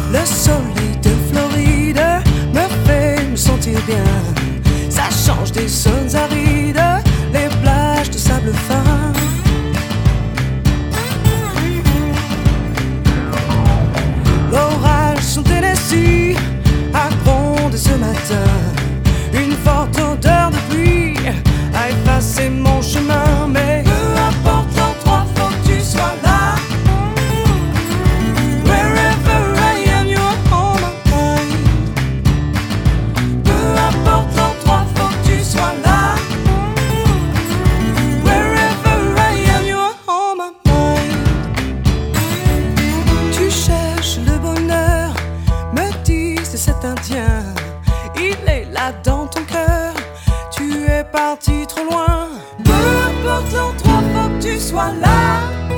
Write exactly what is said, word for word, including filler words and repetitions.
Le soleil de Floride me fait me sentir bien. Ça change des zones arides, les plages de sable fin. L'orage sur Tennessee a grondé ce matin. Une forte odeur de pluie a effacé mon chemin. Mais peu importe l'endroit, faut que tu sois là. Wherever I am, you're on my mind. Peu importe l'endroit, faut que tu sois là. Wherever I am, you're on my mind. Tu cherches le bonheur, me disent cet Indien. Il est là dans ton cœur, tu es parti trop loin. Peu importe l'endroit, faut que tu sois là.